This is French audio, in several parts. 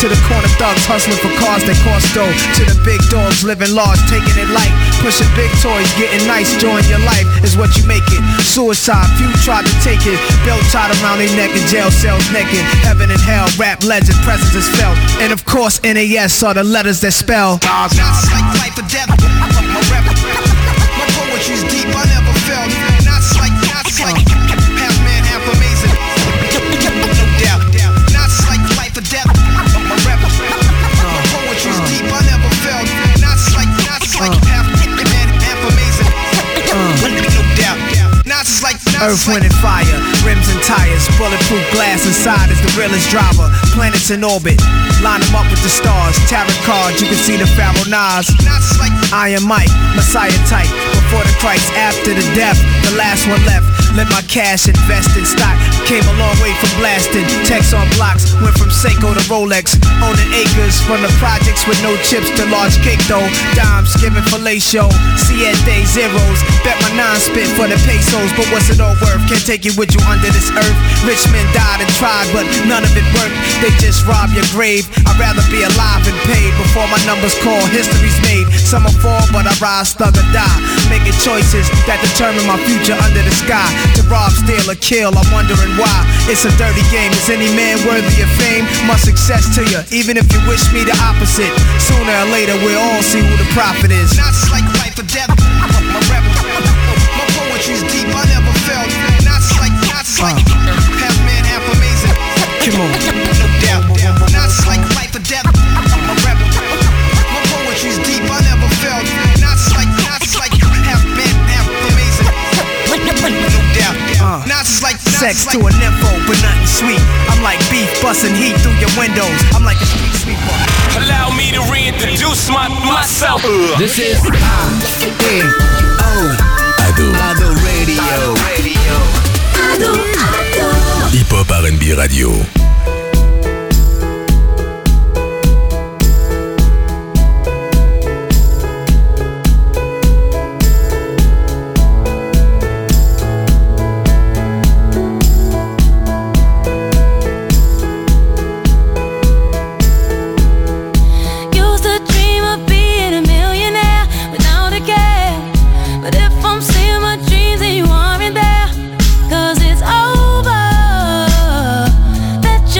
To the corner thugs hustling for cars that cost dough. To the big dogs living large, taking it light. Pushing big toys, getting nice, join your life is what you make it. Suicide, few tried to take it. Belt tied around their neck in jail cells naked. Heaven and hell, rap legend, presence is felt. And of course, NAS are the letters that spell. Not like life or death. My rap, my poetry's deep, I never felt. Not like half man, half amazing. No doubt. Not like life or death. My rap, my poetry's deep, I never felt. Not like half man, half amazing. No doubt. Earth, wind, and fire, rims and tires, bulletproof glass inside is the realest driver. Planets in orbit, line them up with the stars. Tarot cards, you can see the Pharaoh Nas. Iron Mike, Messiah type. Before the Christ, after the death, the last one left. Let my cash invest in stock. Came a long way from blasting. Text on blocks, went from Seiko to Rolex. Owning acres from the projects with no chips to large cake though. Dimes giving fellatio, siete zeros. Bet my nine spit for the pesos, but what's it all worth? Can't take you with you under this earth. Rich men died and tried, but none of it worked. They just rob your grave. I'd rather be alive and paid before my numbers call. History's made. Some will fall, but I rise, thug or die. Making choices that determine my future under the sky. To rob, steal, or kill, I'm wondering why. It's a dirty game. Is any man worthy of fame? Much success to you, even if you wish me the opposite. Sooner or later, we'll all see who the prophet is. Not like life or death. My rap, my poetry's deep, I never felt. Not like half man, half amazing. Come on. No doubt. Not like life or death. My rap, my poetry's deep, I never felt. Not like half man, half amazing. No doubt. Not like sex to a nympho, but nothing sweet. I'm like beef busting heat through your windows. I'm like a street sweeper. Allow me to reintroduce myself. This is Ado Radio. Hip Hop R&B Radio. That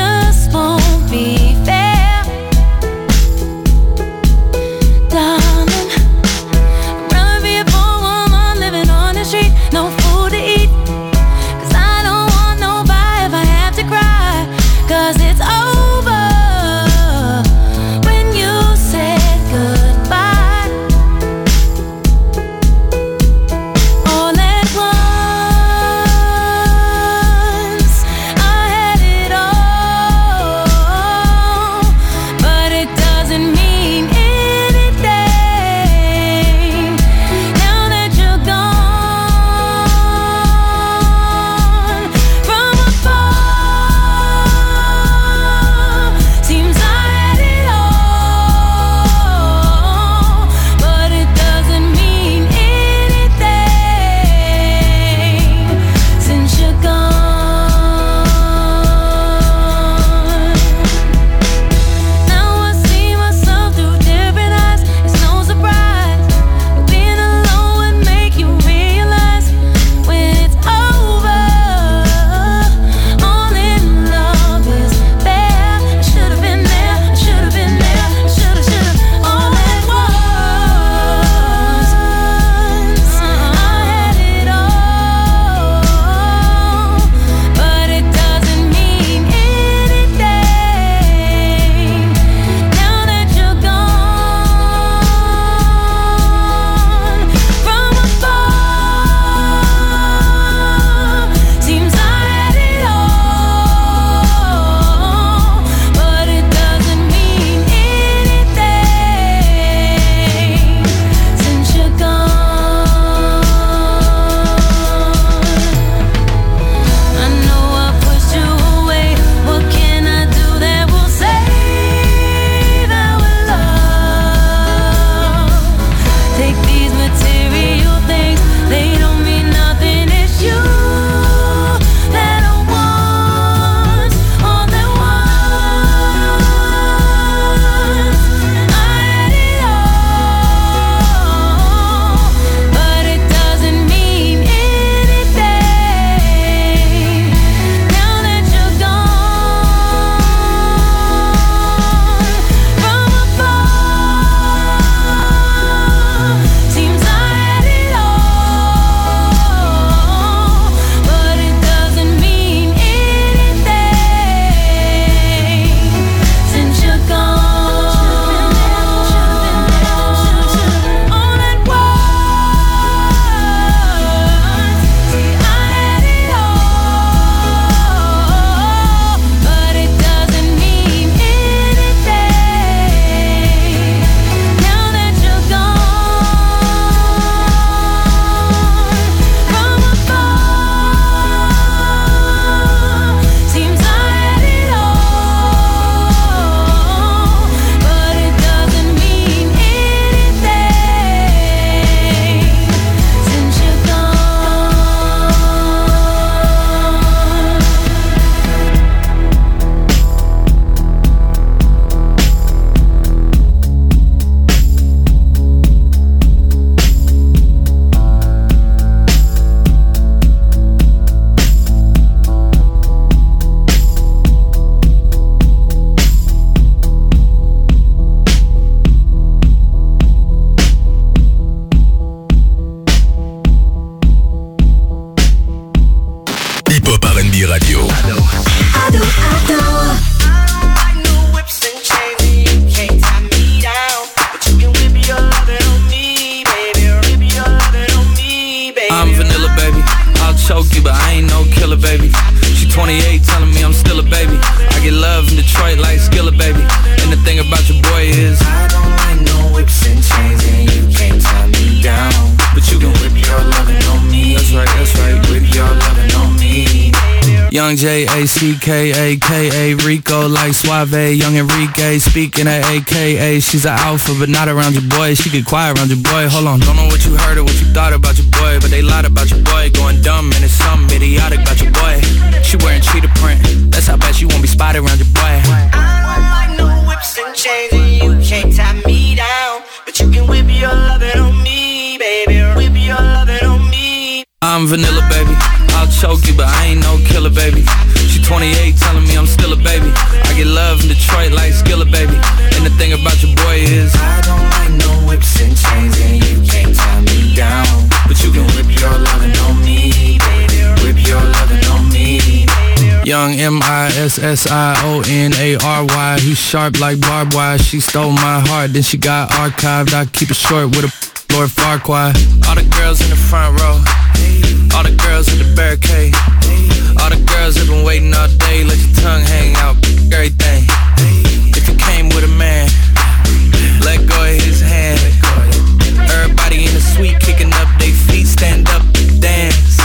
A-C-K-A-K-A, Rico like Suave, young Enrique. Speaking of AKA, she's an alpha, but not around your boy. She get quiet around your boy. Hold on, don't know what you heard or what you thought about your boy, but they lied about your boy. Going dumb and it's something idiotic about your boy. She wearing cheetah print, that's how bad she won't be spotted around your boy. I don't like no whips and chains, and you can't tie me down, but you can whip your lovin' on me, baby. Whip your lovin' on me. I'm vanilla, baby. I'll choke you, but I ain't no killer, baby. She 28, telling me I'm still a baby. I get love in Detroit like Skilla, baby. And the thing about your boy is I don't like no whips and chains, and you can't tie me down, but you can whip your lovin' on me, baby. Whip your lovin' on me, baby. Young M-I-S-S-I-O-N-A-R-Y. He's sharp like barbed wire. She stole my heart, then she got archived. I keep it short with a Lord Farquaad. All the girls in the front row, all the girls at the barricade, all the girls have been waiting all day. Let your tongue hang out, everything. If you came with a man, let go of his hand. Everybody in the suite kicking up their feet, stand up, dance.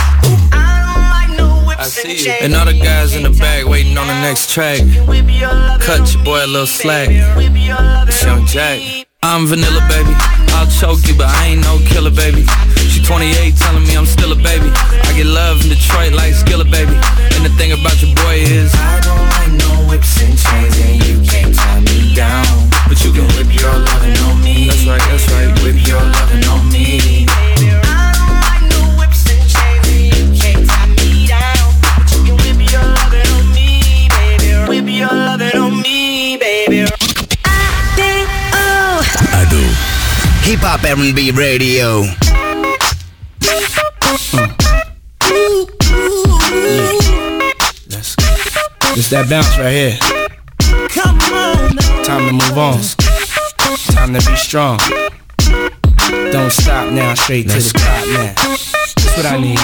I see you. And all the guys in the back waiting on the next track. Cut your boy a little slack. It's Young Jack. I'm vanilla, baby. I'll choke you, but I ain't no killer, baby. She 28, telling me I'm still a baby. I get love in Detroit like Skilla, baby. And the thing about your boy is I don't like no whips and chains, and you can't tie me down, but you can whip your lovin' on me. That's right, that's right. Whip your lovin' on me. I don't like no whips and chains, and you can't tie me down, but you can whip your lovin' on me, baby. Whip your lovin' on me, baby. Ado. Hip Hop R&B Radio. It's that bounce right here. Come on now. Time to move on. Time to be strong. Don't stop now, straight to the top now. That's what I need.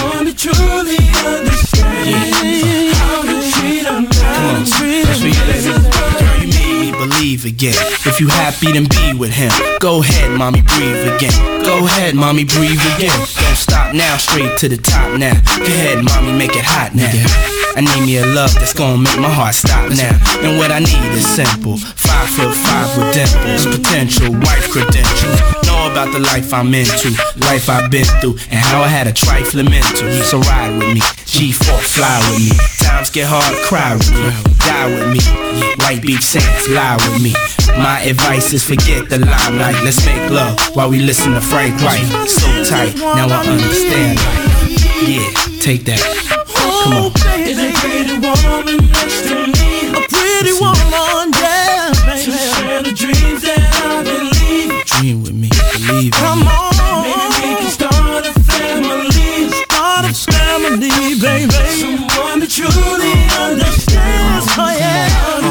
Come on, that's for you, baby. Girl, you made me believe again. If you happy, then be with him. Go ahead, mommy, breathe again. Go ahead, mommy, breathe again. Don't stop now, straight to the top now. Go ahead, mommy, make it hot now. I need me a love that's gonna make my heart stop now. And what I need is simple. 5'5" with dimples, potential wife credentials. Know about the life I'm into, life I've been through, and how I had a trifling mental. So ride with me, G4, fly with me. Times get hard, cry with me, die with me. White Beach Sands, lie with me. My advice is forget the limelight. Let's make love while we listen to Frank White. So tight, now I understand life. Yeah, take that. Come on. Is a pretty woman next to me? A pretty woman, yeah, baby. To share the dreams that I believe. Dream with me, believe in Come me. on, maybe we can start a family. Start a family, baby. Someone that truly understands. Oh yeah.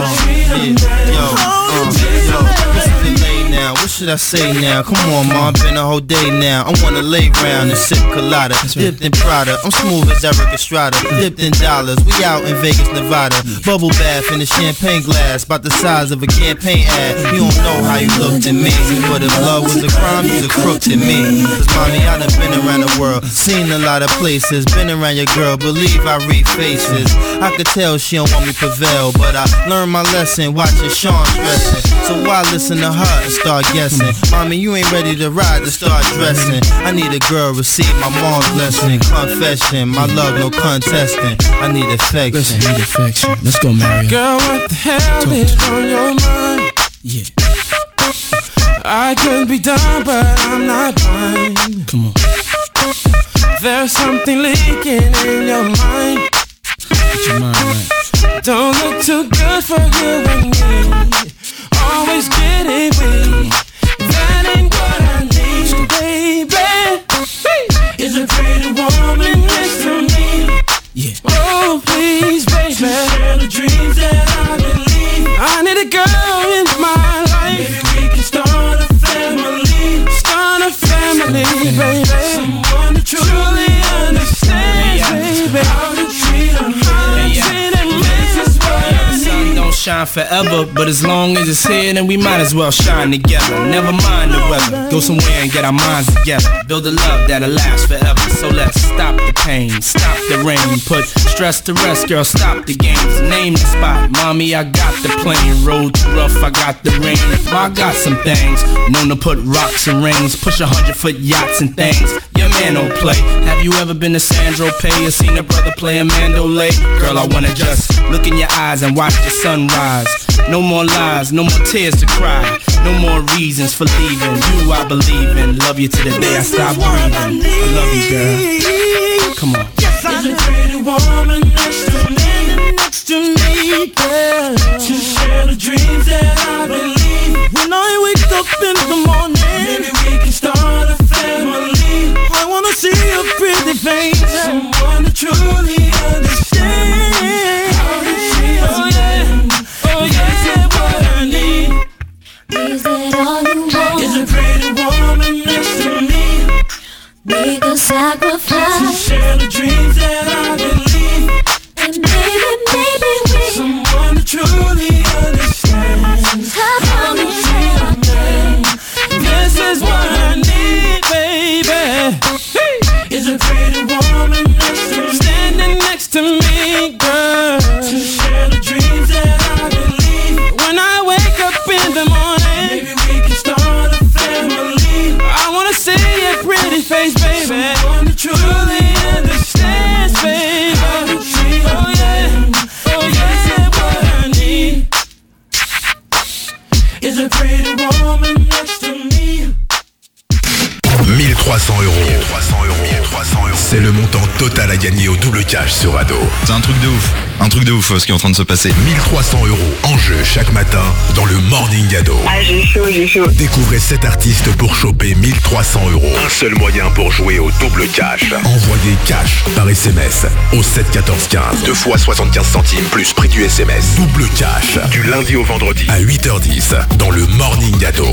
What should I say now? Come on, mom, been a whole day now. I wanna lay round and sip colada, dipped in Prada. I'm smooth as Eric Estrada, dipped in dollars. We out in Vegas, Nevada. Bubble bath in a champagne glass, about the size of a campaign ad. You don't know how you looked at me, but if love was a crime, you's a crook to me. Cause mommy, I done been around the world, seen a lot of places, been around your girl, believe I read faces. I could tell she don't want me prevail, but I learned my lesson watching Sean stressing. So why listen to her and start guessing? Mommy, you ain't ready to ride to start dressing. I need a girl, receive my mom's lesson. Confession, my love, no contesting. I need affection. Listen, need affection. Let's go, Mario. Girl, what the hell is on your mind? Yeah, I could be done, but I'm not blind. come on. There's something leaking in your mind. Get your mind right. Don't look too good for you and me. Always getting weak. That ain't what I need, baby. Is a pretty woman next to me? Yeah. Oh, please, baby. Share the dreams that I believe. I need a girl in my life. Maybe we can start a family. Start a family, baby. Someone that truly understands, baby. How to treat a man. This is what I need. shine forever, but as long as it's here, then we might as well shine together. Never mind the weather, go somewhere and get our minds together. Build a love that'll last forever. So let's stop the pain, stop the rain, put stress to rest, girl, stop the games. Name the spot, mommy, I got the plane. Road too rough, I got the rain. I got some things, known to put rocks and rings, push 100-foot yachts and things. Your man don't play. Have you ever been to Sandro Pay or seen a brother play a Mandolay? Girl, I wanna just look in your eyes and watch the sunrise. No more lies, no more tears to cry, no more reasons for leaving. You I believe in, love you to the day I stop breathing. I love you, girl. Come on. Yes, I There's a pretty woman next to me, girl, to share the dreams that I believe. When I wake up in the morning, maybe we can start a family. I wanna see a pretty face, someone to truly understand. Oh yeah, what I need. Is that all you want? Is a pretty woman next to me. Make a sacrifice to share the dreams that I believe. And maybe we someone to truly understand. How me this is what I need, baby. Is a pretty woman next to me, standing next to me, girl, to share the dreams that I believe. When I wake up in the morning, maybe we can start a family. I wanna see your pretty face, baby. Someone to truly understands, baby. Oh yeah, what I need is a pretty woman next to me. 1300 €. C'est le montant total à gagner au double cash sur Ado. C'est un truc de ouf ce qui est en train de se passer. 1300 € en jeu chaque matin dans le Morning Ado. Ah, j'ai chaud. Découvrez 7 artistes pour choper 1300 €. Un seul moyen pour jouer au double cash. Envoyez cash par SMS au 7 14 15. 2 fois 75 centimes plus prix du SMS. Double cash du lundi au vendredi à 8h10 dans le Morning Ado.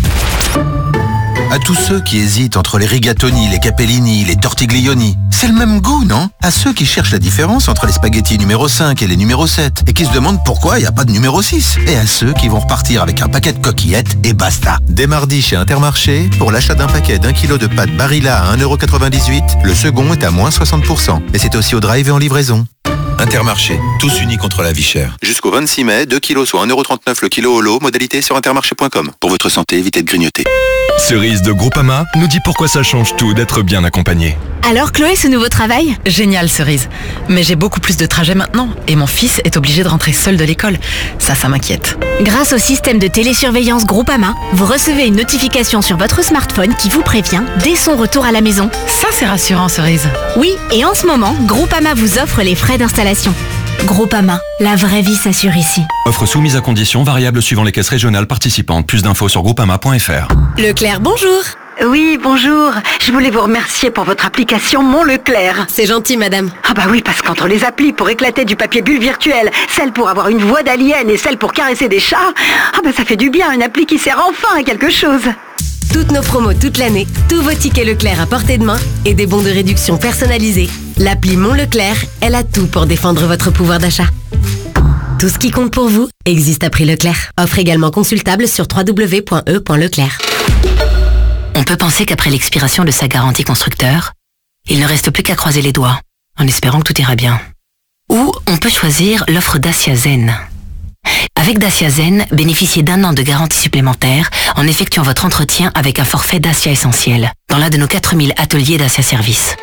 À tous ceux qui hésitent entre les rigatoni, les capellini, les tortiglioni, c'est le même goût, non? À ceux qui cherchent la différence entre les spaghettis numéro 5 et les numéro 7 et qui se demandent pourquoi il n'y a pas de numéro 6. Et à ceux qui vont repartir avec un paquet de coquillettes et basta. Dès mardi chez Intermarché, pour l'achat d'un paquet d'1 kg de pâtes Barilla à 1,98 €, le second est à moins 60%. Et c'est aussi au drive et en livraison. Intermarché, tous unis contre la vie chère. Jusqu'au 26 mai, 2 kilos soit 1,39 € le kilo au lot, modalité sur intermarché.com. Pour votre santé, évitez de grignoter. Cerise de Groupama nous dit pourquoi ça change tout d'être bien accompagné. Alors Chloé, ce nouveau travail? Génial Cerise. Mais j'ai beaucoup plus de trajets maintenant et mon fils est obligé de rentrer seul de l'école. Ça m'inquiète. Grâce au système de télésurveillance Groupama, vous recevez une notification sur votre smartphone qui vous prévient dès son retour à la maison. Ça c'est rassurant Cerise. Oui, et en ce moment, Groupama vous offre les frais d'installation. Groupama, la vraie vie s'assure ici. Offre soumise à conditions, variable suivant les caisses régionales participantes. Plus d'infos sur groupama.fr. Leclerc, bonjour. Oui, bonjour. Je voulais vous remercier pour votre application Mon Leclerc. C'est gentil, madame. Ah bah oui, parce qu'entre les applis pour éclater du papier bulle virtuel, celle pour avoir une voix d'alien et celle pour caresser des chats, ah bah ça fait du bien, une appli qui sert enfin à quelque chose. Toutes nos promos toute l'année, tous vos tickets Leclerc à portée de main et des bons de réduction personnalisés. L'appli Mon Leclerc, elle a tout pour défendre votre pouvoir d'achat. Tout ce qui compte pour vous existe à prix Leclerc. Offre également consultable sur www.e.leclerc. On peut penser qu'après l'expiration de sa garantie constructeur, il ne reste plus qu'à croiser les doigts, en espérant que tout ira bien. Ou on peut choisir l'offre Dacia Zen. Avec Dacia Zen, bénéficiez d'1 an de garantie supplémentaire en effectuant votre entretien avec un forfait Dacia Essentiel dans l'un de nos 4000 ateliers Dacia Service.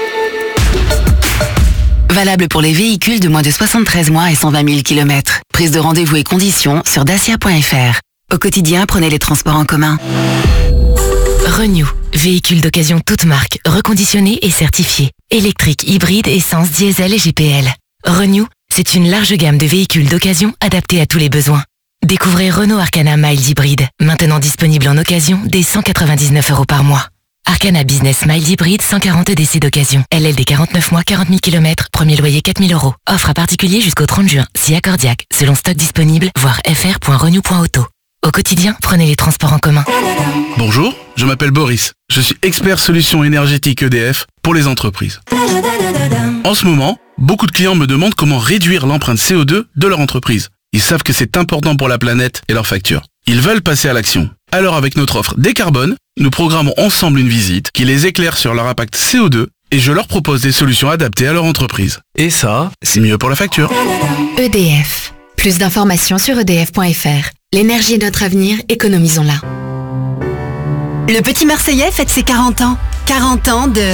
Valable pour les véhicules de moins de 73 mois et 120 000 km. Prise de rendez-vous et conditions sur dacia.fr. Au quotidien, prenez les transports en commun. Renew, véhicule d'occasion toute marque, reconditionné et certifié. Électrique, hybride, essence, diesel et GPL. Renew, c'est une large gamme de véhicules d'occasion adaptés à tous les besoins. Découvrez Renault Arcana Mild Hybride, maintenant disponible en occasion dès 199 € par mois. Arcana Business Mild Hybride, 140 EDC d'occasion. LLD 49 mois, 40 000 km, premier loyer 4 000 €. Offre à particulier jusqu'au 30 juin, si accordiaque, selon stock disponible, voir fr.renew.auto. Au quotidien, prenez les transports en commun. Bonjour, je m'appelle Boris. Je suis expert solutions énergétiques EDF pour les entreprises. En ce moment, beaucoup de clients me demandent comment réduire l'empreinte CO2 de leur entreprise. Ils savent que c'est important pour la planète et leur facture. Ils veulent passer à l'action. Alors avec notre offre Décarbone, nous programmons ensemble une visite qui les éclaire sur leur impact CO2 et je leur propose des solutions adaptées à leur entreprise. Et ça, c'est mieux pour la facture. EDF. Plus d'informations sur edf.fr. L'énergie est notre avenir, économisons-la. Le petit Marseillais fête ses 40 ans. 40 ans de...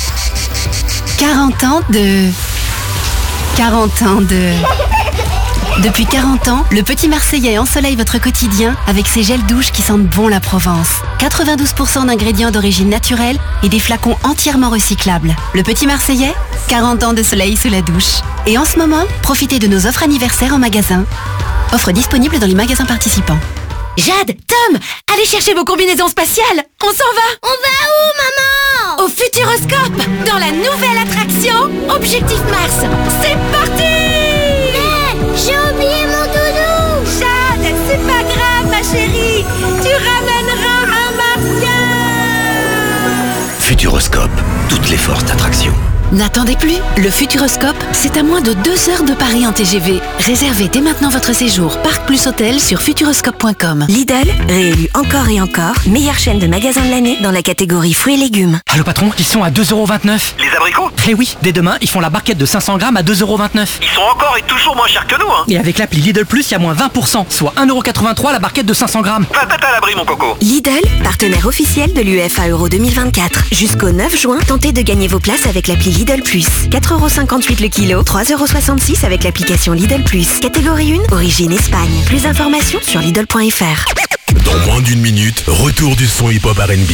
Depuis 40 ans, le petit Marseillais ensoleille votre quotidien avec ses gels douches qui sentent bon la Provence. 92% d'ingrédients d'origine naturelle et des flacons entièrement recyclables. Le petit Marseillais, 40 ans de soleil sous la douche. Et en ce moment, profitez de nos offres anniversaires en magasin. Offre disponible dans les magasins participants. Jade, Tom, allez chercher vos combinaisons spatiales. On s'en va. On va où, maman? Au Futuroscope, dans la nouvelle attraction Objectif Mars. C'est parti. J'ai oublié mon doudou. Jade, c'est pas grave, ma chérie. Tu ramèneras un martien. Futuroscope, toutes les forces d'attraction. N'attendez plus, le Futuroscope, c'est à moins de 2 heures de Paris en TGV. Réservez dès maintenant votre séjour Parc Plus Hôtel sur futuroscope.com. Lidl, réélu encore et encore, meilleure chaîne de magasins de l'année dans la catégorie fruits et légumes. Allô patron, ils sont à 2,29€. Les abricots? Eh oui, dès demain, ils font la barquette de 500 grammes à 2,29€. Ils sont encore et toujours moins chers que nous, hein. Et avec l'appli Lidl Plus, il y a moins 20%, soit 1,83€ la barquette de 500 grammes. Va à l'abri, mon coco. Lidl, partenaire officiel de l'UEFA Euro 2024. Jusqu'au 9 juin, tentez de gagner vos places avec l'appli Lidl Plus. 4,58€ le kilo, 3,66€ avec l'application Lidl Plus. Catégorie 1, origine Espagne. Plus d'informations sur Lidl.fr. Dans moins d'une minute, retour du son hip-hop R&B.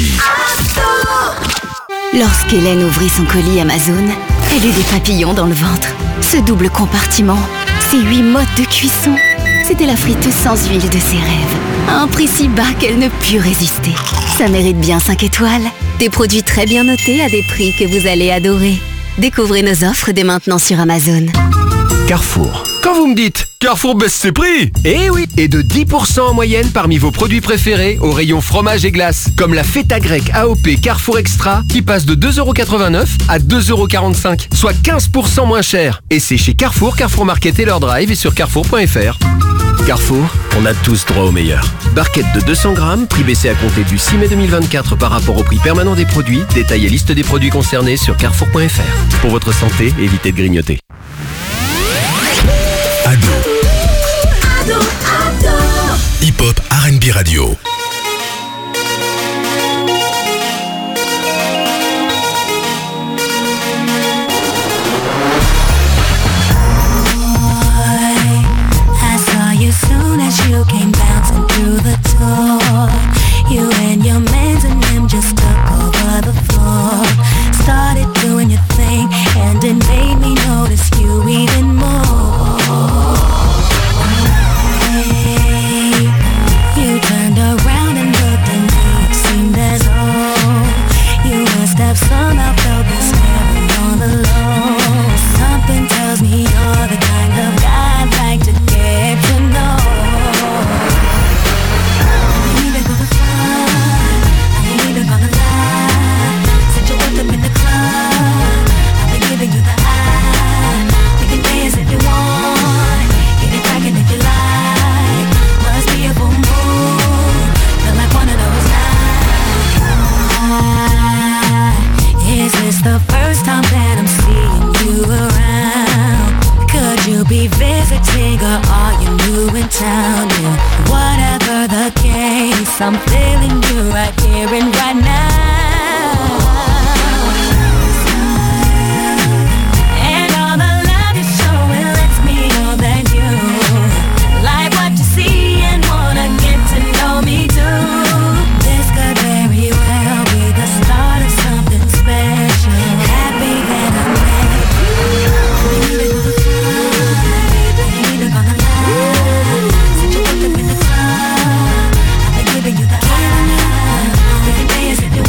Lorsqu'Hélène ouvrit son colis Amazon, elle eut des papillons dans le ventre. Ce double compartiment, ces 8 modes de cuisson, c'était la friteuse sans huile de ses rêves. À un prix si bas qu'elle ne put résister. Ça mérite bien 5 étoiles. Des produits très bien notés à des prix que vous allez adorer. Découvrez nos offres dès maintenant sur Amazon. Carrefour. Quand vous me dites Carrefour baisse ses prix, eh oui, et de 10% en moyenne parmi vos produits préférés au rayon fromage et glace, comme la feta grecque AOP Carrefour Extra qui passe de 2,89€ à 2,45€, soit 15% moins cher. Et c'est chez Carrefour, Carrefour Market et leur drive et sur carrefour.fr. Carrefour, on a tous droit au meilleur. Barquette de 200 grammes, prix baissé à compter du 6 mai 2024 par rapport au prix permanent des produits. Détail et liste des produits concernés sur carrefour.fr. Pour votre santé, évitez de grignoter. Ado. Hip-hop R&B Radio. Soon as you came bouncing through the door, you and your mans and them just took over the floor. Started doing your thing, and it made me notice you even more. Hey, you turned around and looked at me. It seemed as though you must have somehow felt this feeling on the low. Something tells me you're the kind of guy I'd like to get to know. The first time that I'm seeing you around. Could you be visiting or are you new in town? Yeah, whatever the case, I'm feeling you right here and right now. And all the love you're showing lets me know that you like what you see and wanna get to know me too. This could very well be the start of something special. Happy that I met you. Ain't even gonna lie. Since you put them in the club, I've been giving you the eye. We can dance if you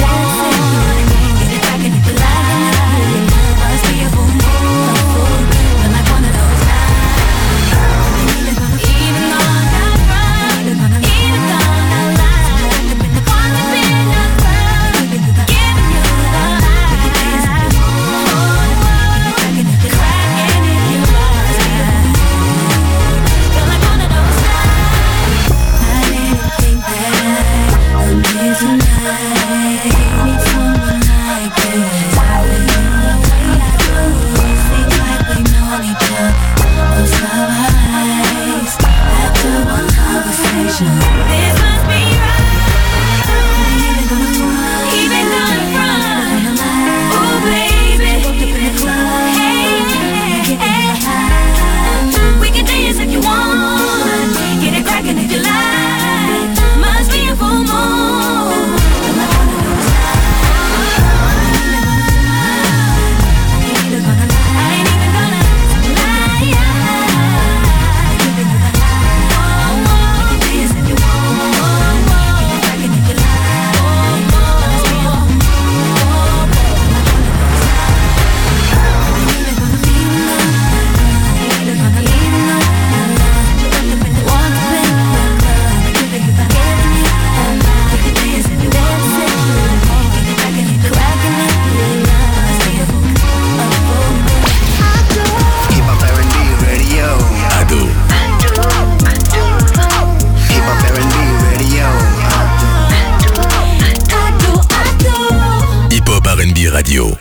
Radio.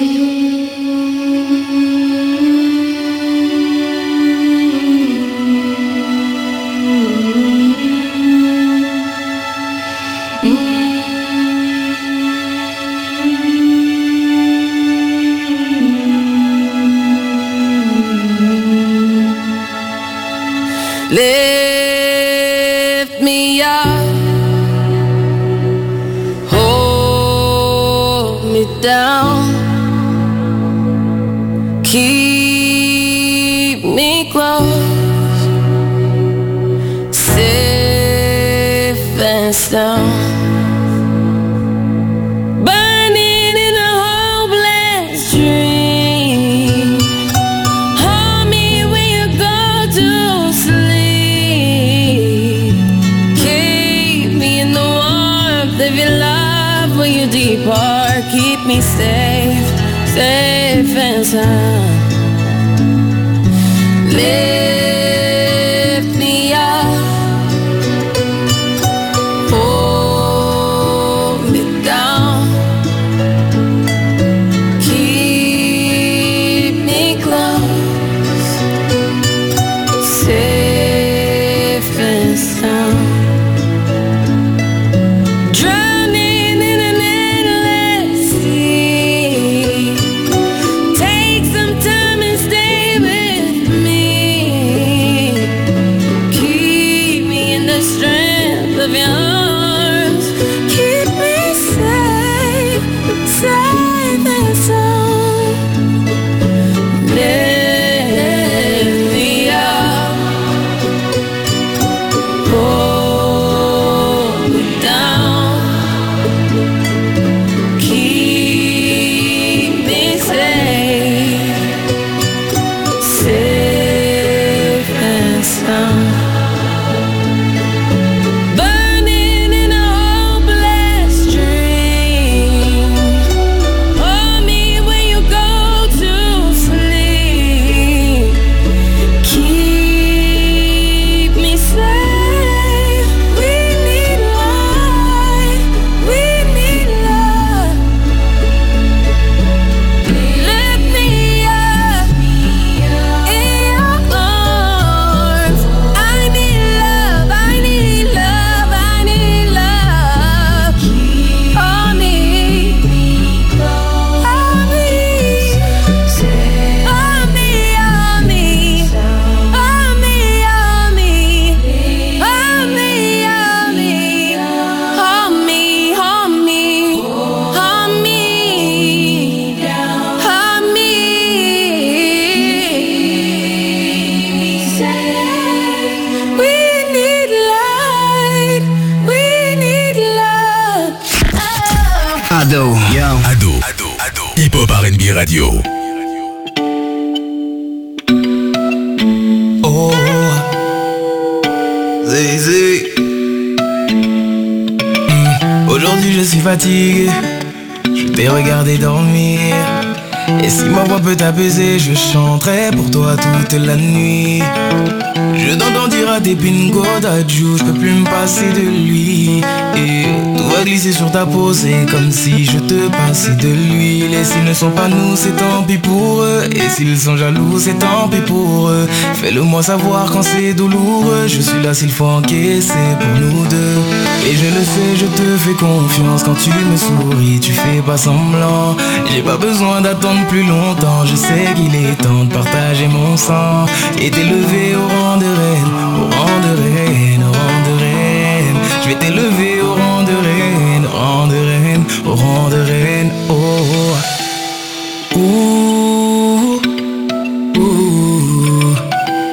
Lift me up, hold me down, keep me close, safe and sound. Burning in a hopeless dream, hold me when you go to sleep, keep me in the warmth of your love when you depart, keep me safe, safe and sound. Lift me up, hold me down, keep me close, safe and sound. Drowning in an endless sea, take some time and stay with me, keep me in the strength of your arms, keep me safe, safe and sound. Lift me up, hold me down, keep me safe, safe and sound. Burning in a hopeless dream, hold me when you go to sleep, keep me safe. We need light, we need love. Lift me up in your arms. I need love, I need love, I need love. Hold me, hold me, hold me, hold me, hold me, hold me, hold me, hold me, hold me, hold me, hold me, hold me. We need light, we need love. Ado, yo. Ado. Hip Hop R&B Radio. Oh, Zézé. Aujourd'hui je suis fatigué, je t'ai regardé dormir. Et si ma voix peut t'apaiser, je chanterai pour toi toute la nuit. Je t'entends dire à tes pingo d'adjou, je peux plus me passer de lui. Et tout va doigt glissé sur ta peau, c'est comme si je te passais de l'huile. Et s'ils ne sont pas nous, c'est tant pis pour eux. Et s'ils sont jaloux, c'est tant pis pour eux. Fais-le moi savoir quand c'est douloureux. Je suis là s'il faut encaisser pour nous deux. Et je le sais, je te fais confiance. Quand tu me souris, tu fais pas semblant. J'ai pas besoin d'attendre plus longtemps. Je sais qu'il est temps de partager mon sang et t'élever au rang de reine, au rang de reine, au rang de reine. Je vais t'élever au rang de reine, au rang de reine, au rang de reine. Oh, oh. Ouh, ouh.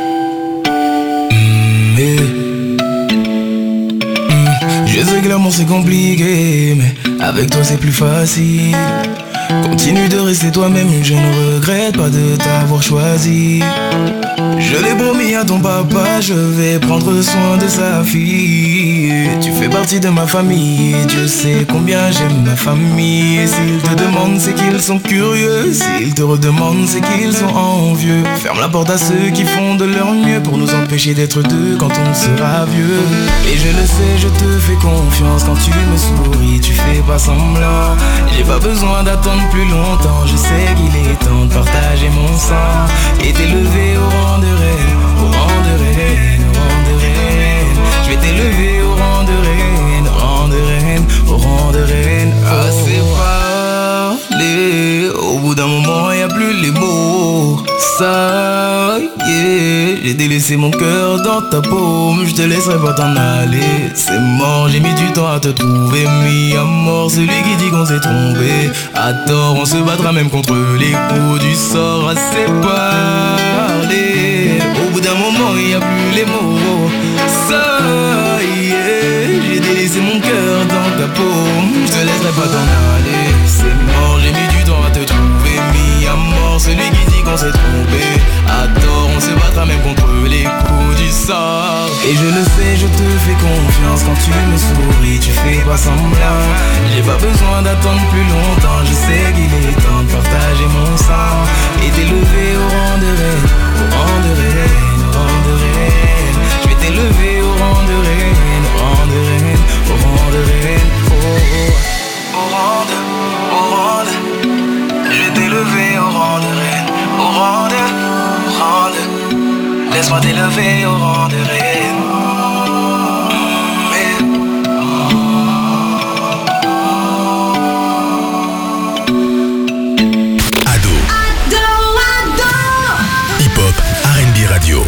Je sais que l'amour c'est compliqué, mais avec toi c'est plus facile. Continue de rester toi-même, je ne regrette pas de t'avoir choisi. Je l'ai promis à ton papa, je vais prendre soin de sa fille. Tu fais partie de ma famille, Dieu sait combien j'aime ma famille. Et s'ils te demandent, c'est qu'ils sont curieux. S'ils te redemandent, c'est qu'ils sont envieux. Ferme la porte à ceux qui font de leur mieux pour nous empêcher d'être deux quand on sera vieux. Et je le sais, je te fais confiance. Quand tu me souris, tu fais pas semblant. J'ai pas besoin d'attendre plus longtemps. Je sais qu'il est temps de partager mon sang et t'élever au rang de reine, au rang de reine, au rang de reine. Je vais t'élever au rang de reine, au rang de reine, au rang de reine. Assez parlé, au bout d'un moment y a plus les mots. Ça y est, j'ai délaissé mon cœur dans ta paume. Je te laisserai pas t'en aller, c'est mort. J'ai mis du temps à te trouver, mis à mort celui qui dit qu'on s'est trompé. À tort, on se battra même contre les coups du sort. Assez parlé, au bout d'un moment y a plus les mots. Ça y est, j'ai délaissé mon cœur dans ta paume. Je te laisserai pas t'en aller, c'est mort. J'ai mis du temps à te trouver, mis à mort celui qui dit qu'on s'est trompé. À tort, on se battra même contre les coups du sort. Et je le sais, je te fais confiance. Quand tu me souris, tu fais pas semblant. J'ai pas besoin d'attendre plus longtemps. Je sais qu'il est temps de partager mon sang et t'élever au rang de reine, au rang de reine, au rang de reine. Je vais t'élever au rang de reine, au rang de reine, au rang de reine. Oh, oh. Au rang de, au rang de. Je vais t'élever au rang de reine, au rang de, laisse-moi t'élever au rang de reine. Ado. Hip-hop, R&B radio.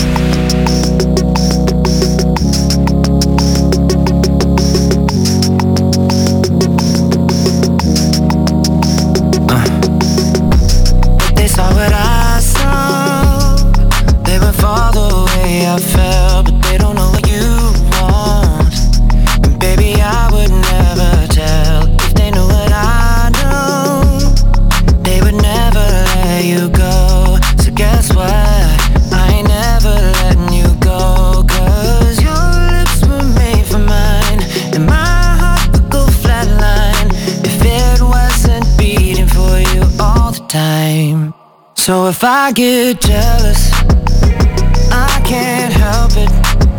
They saw what I saw. They would fall the way I felt, but they don't know what you want. And baby, I would never tell. If they knew what I know, they would never let you go. So guess what? I ain't never letting you go. Cause your lips were made for mine, and my heart would go flatline if it wasn't beating for you all the time. So if I get jealous, I can't help it.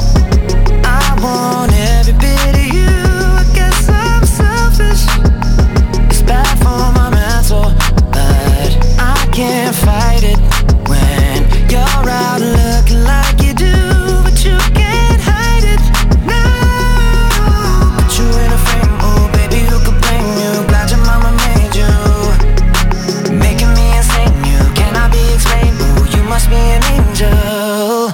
I want every bit of you. I guess I'm selfish. It's bad for my mental, but I can't fight it when you're out looking like you do, but you can't hide it. No, put you in a frame, oh baby, who could blame you? Glad your mama made you, making me insane. You cannot be explained. Oh, you must be an angel.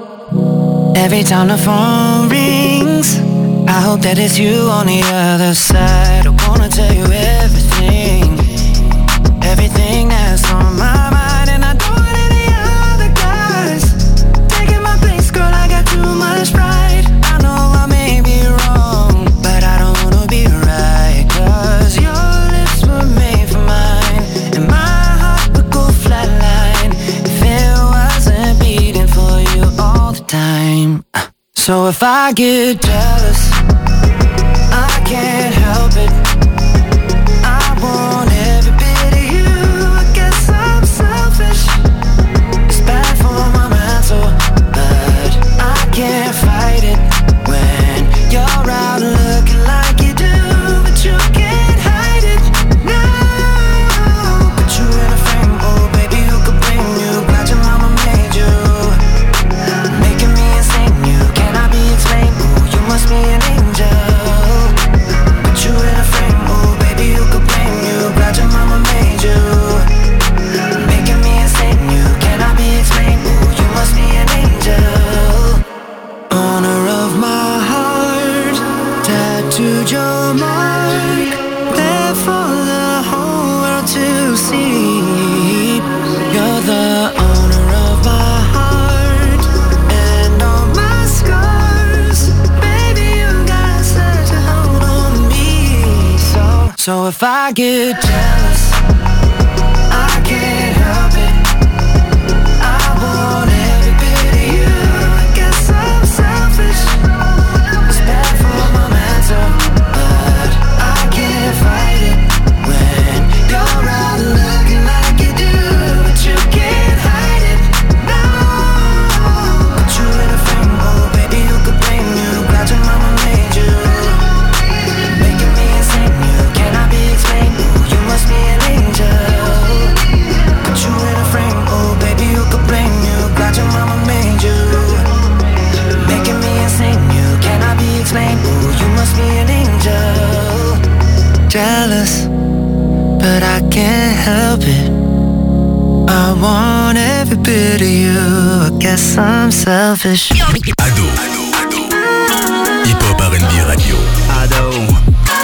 Every time the phone rings, I hope that it's you on the other side. I wanna tell you everything, everything that's on my mind. And I don't want any other guys taking my place, girl, I got too much pride. I know I may be wrong, but I don't wanna be right. Cause your lips were made for mine, and my heart would go flatline if it wasn't beating for you all the time. So if I get jealous, I can't help it. I want every bit of you. I guess I'm selfish. It's bad for my mental, but I can't fight it when you're out looking like you do. stood your mark, there for the whole world to see. You're the owner of my heart and all my scars. Baby, you got such a hold on me. So if I get jealous, I can't help it. I want every bit of you. I guess I'm selfish. It's bad for my mental, but I can't fight it when you're out looking like you do, but you can't hide it. No, put you in a frame, oh baby, who could blame you? Glad your mama made you, making me insane. You cannot be explained. Ooh, you must be an angel. Put you in a frame, oh baby, who could blame you? Glad your mama made you, making me insane. You cannot be explained. Ooh, you must be an angel. Jealous, but I can't help it. I want every bit of you. I guess I'm selfish. Ado. Hip-hop R&B radio. Ado.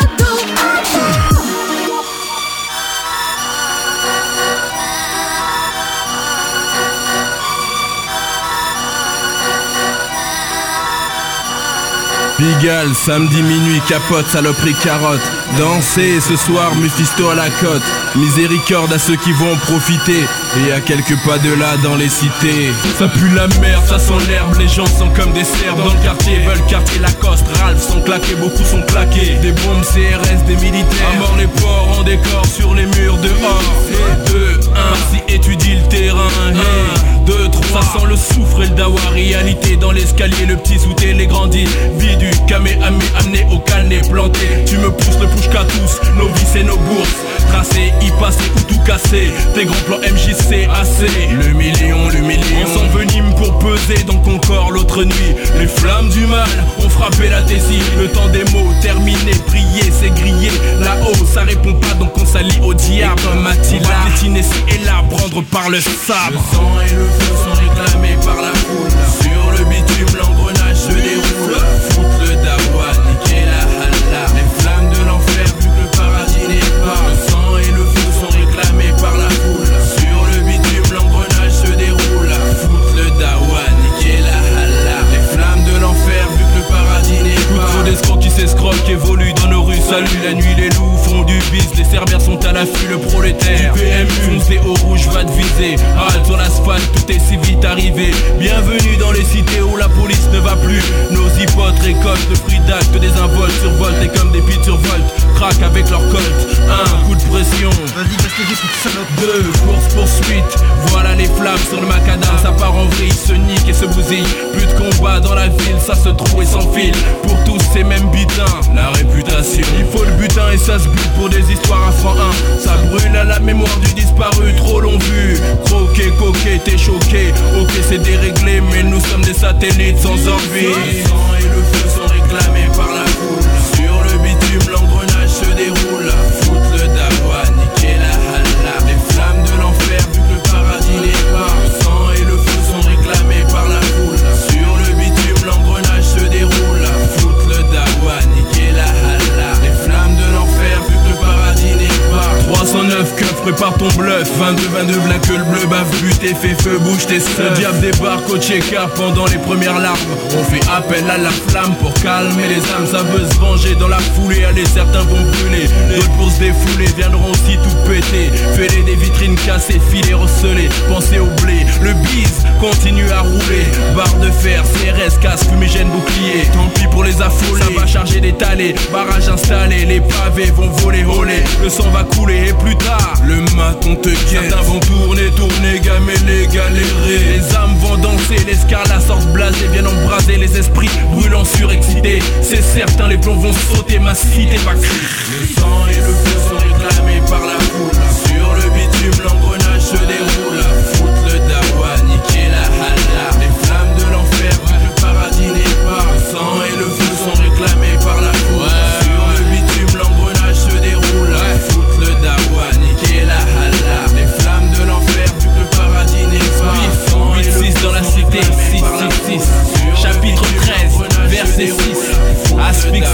Pigalle, samedi minuit, capote, saloperie, carotte. Danser ce soir, Mephisto à la côte. Miséricorde à ceux qui vont en profiter. Et à quelques pas de là dans les cités. Ça pue la merde, ça sent l'herbe. Les gens sont comme des cerfs dans le quartier. Veulent quartier Lacoste, Ralph sont claqués, beaucoup sont plaqués. Des bombes CRS, des militaires. À mort les porcs en décor sur les murs dehors. Et 2, 1, si étudie le terrain. 1, 2, 3, ça sent le soufre et le dawa. Réalité dans l'escalier, le petit sous-té, les grandis. Vie du Kamehameha amené au calné planté. Tu me pousses le push qu'à tous, nos vies et nos bourses. Tracé, y passer ou tout casser. Tes grands plans MJC assez. Le million. On s'envenime pour peser dans ton corps l'autre nuit. Les flammes du mal ont frappé la tessie. Le temps des mots terminé, prier c'est grillé. Là-haut ça répond pas donc on s'allie au diable. Mathilda, on va piétiner ci et là, prendre par le sabre. Le sang et le feu sont réclamés par la foule. Sur le bitume l'engrenage se déroule. Foutre le dawa, niquer la halla. Les flammes de l'enfer vu que le paradis n'est pas. Le sang et le feu sont réclamés par la foule. Sur le bitume l'engrenage se déroule. Foutre le dawa, niquer la halla. Les flammes de l'enfer vu que le paradis n'est pas. Trop d'escrocs qui s'escroquent évoluent dans nos rues. Salut la nuit, les loups font du bis. Les cerbères sont à l'affût, le prolétaire du PMU foncé au rouge va te viser. Halte sur l'asphalte, tout est si vite arrivé. Bienvenue dans les cités où la police ne va plus. Nos hypotes récoltent le fruit d'actes des involtes. Survoltent et comme des pites survoltent. Craquent avec leur colt. 1, coup de pression. Vas-y, parce que j'ai toute salope. 2, course poursuite. Voilà les flammes sur le macadam. Ça part en vrille, se nique et se bousille. Plus de combat dans la ville, ça se trouve et s'enfile. Pour tous ces mêmes butins, la réputation. Il faut le butin et ça se bute pour des histoires à franc 1. Ça brûle à la mémoire du disparu, trop long vu. Croqué, coqué, t'es choqué. Ok c'est déréglé, mais nous sommes des satellites sans envie. Le sang et le feu sont réclamés par la foule. Sur le bitume l'engrenage se déroule. Foutre le dawa, niquer la halla. Les flammes de l'enfer vu que le paradis n'est pas. Le sang et le feu sont réclamés par la foule. Sur le bitume l'engrenage se déroule. Foutre le dawa, niquer la halla. Les flammes de l'enfer vu que le paradis n'est pas. 309 keufs, prépare ton bluff. 22, black le bleu, bave, buté, fait feu, bouge tes seufs. Le diable débarque au check-up pendant les premières larmes. On fait appel à la flamme pour calmer les âmes. Ça veut se venger dans la foulée. Allez, certains vont brûler, d'autres pour se défouler viendront aussi tout péter. Fêler des vitrines cassées, filets recelés. Pensez au blé, le bise continue à rouler. Barre de fer, CRS, casque, fumigène, bouclier. Tant pis pour les affolés, ça va charger des talés. Barrage installé, les pavés vont voler, voler. Le sang va couler et plus tard, le mat on te guette. Certains vont tourner, gamer, galérer. Les âmes vont danser, les scarlats sortent blasés. Viennent embraser les esprits brûlants surexcités. C'est certain, les plombs vont sauter, ma cité va crier. Le sang et le feu sont réclamés par la foule. Sur le bitume l'engrenage se déroule. Foutre le dawa, niquer la halla. Les flammes de l'enfer vu que le paradis n'est pas. Le sang et le feu sont réclamés par la foule. Sur le bitume l'engrenage se déroule. Foutre le dawa, niquer la halla. Les flammes de l'enfer vu que le paradis n'est pas. 8-6 dans la cité, 6. Chapitre 13, verset 6. Asphyxie, petit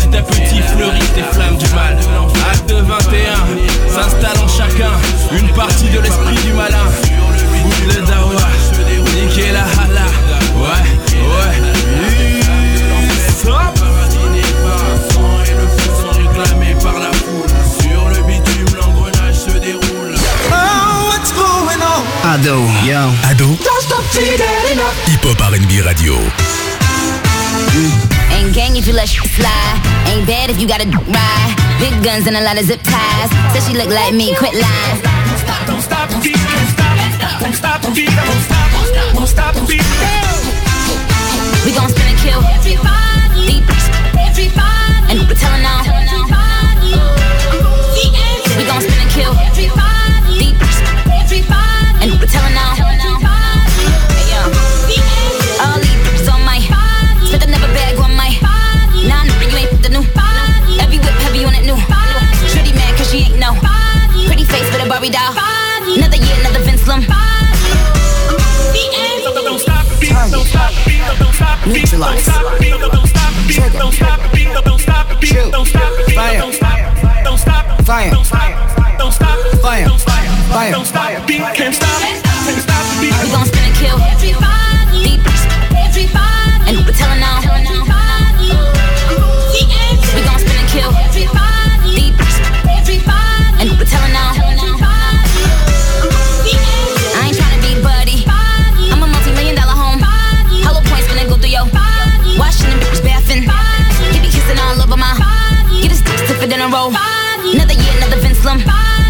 Petit à petit fleurissent les flammes du mal. Acte 21, s'installe en chacun une partie de l'esprit du malin. Boucle le dawa, niquer la hala. Ouais, stop. Et le feu sont réclamés par la foule. Sur le bitume, l'engrenage se déroule. Oh, what's going on? Ado, yo. Ado. Don't stop till you get enough. Hip Hop R&B Radio. Ain't gang if you let shit slide. Ain't bad if you gotta ride. Big guns and a lot of zip ties. Said she look like me, quit lying. Don't stop the beat, can't stop. Don't stop the beat, won't stop. Won't stop the beat. We gon' spin and kill everybody, deep, everybody, and we're telling all. We gon' spin and kill everybody, deep, everybody, and we're telling all. Hey yo, all these bitches on my, spit another bag on my. Nah, you ain't the new. Every whip heavy on it new. Shorty mad 'cause she ain't no pretty face with a Barbie doll. Another year, another Vince Lum. Don't stop the beat, don't stop the beat, don't stop the beat, Neutralize. don't stop the beat, don't stop the beat, don't stop the beat, don't stop the beat, don't stop the beat, Fire. don't stop, don't stop, Fire. don't stop, don't stop, Fire. don't stop, Fire. don't stop the beat, can't stop the beat. We gon' spin and kill everybody, deep, everybody, and we're telling all. We gon' spin and kill everybody, deep, everybody, and we're telling all. I ain't tryna be buddy. I'm a multi-million-dollar home. Hollow points when they go through yo. Washing them bitches bathing. He be kissing all over my. Get his dick stiffer than a roll. Another year, another Vince Lum.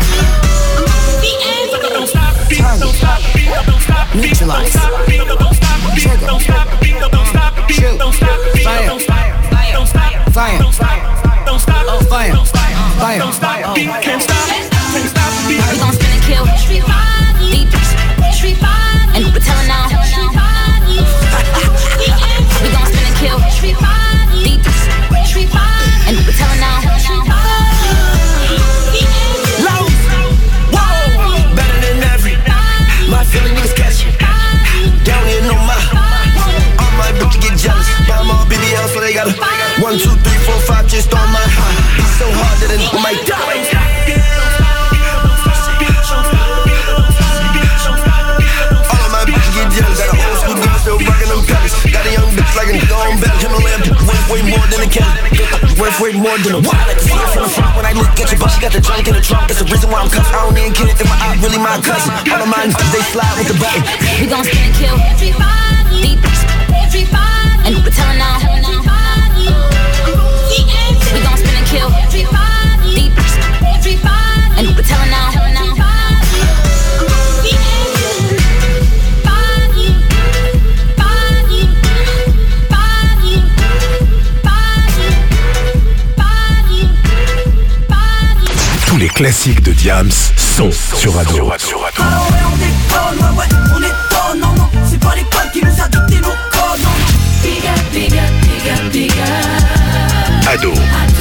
Don't stop the beat, don't stop the beat, don't stop the beat, don't stop the beat, don't stop the beat, don't stop the beat, don't stop the beat, don't stop the beat, don't stop, don't stop, Fire. don't stop, don't stop, Fire. don't stop, Fire. don't stop the beat, can't stop the beat. We gon' spin and kill deep, and we're telling all. We gon' spin and kill deep, and we're telling all. Whoa, better than every. My feeling niggas catch you. Down here, no my. All my bitches get jealous. Buy my BBL, so they gotta 1, 2, 3, 4, 5 just on my high. It's so hard that a nigga might die. All of my bitches get jealous. Got a old school girl still rockin' them pellets. Got a young bitch like a gone belly. Himalayan worth way more than a cat. Worth way more than a wall. I like to see it from the front when I look at you, but she got the drink in the trunk. That's the reason why I'm cuffed. I don't even get it. In my eye, really my cousin. All of mine, they slide with the button. We gon' spin and kill deep, and we're telling all. We gon' spin and kill deep, and we're telling all. Tous les classiques de Diams sont sur Ado. On déconne, ouais, on étonne, non, non, c'est pas l'école qui nous a dicté nos codes, non, non. Big up, big up, big up, big up. Ado.